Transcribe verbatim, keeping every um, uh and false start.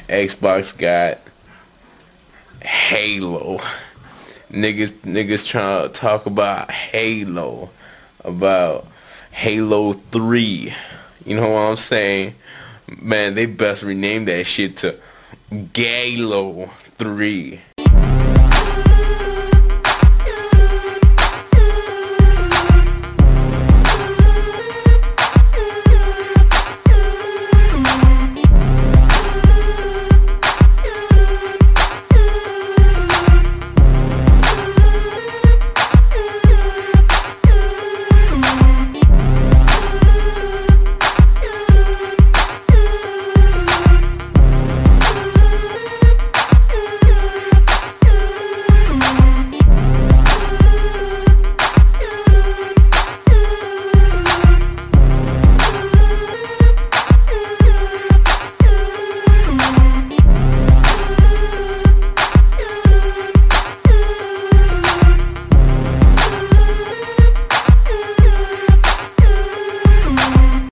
Xbox got Halo. Niggas, niggas trying to talk about Halo, about Halo three. You know what I'm saying? Man, they best rename that shit to Galo three.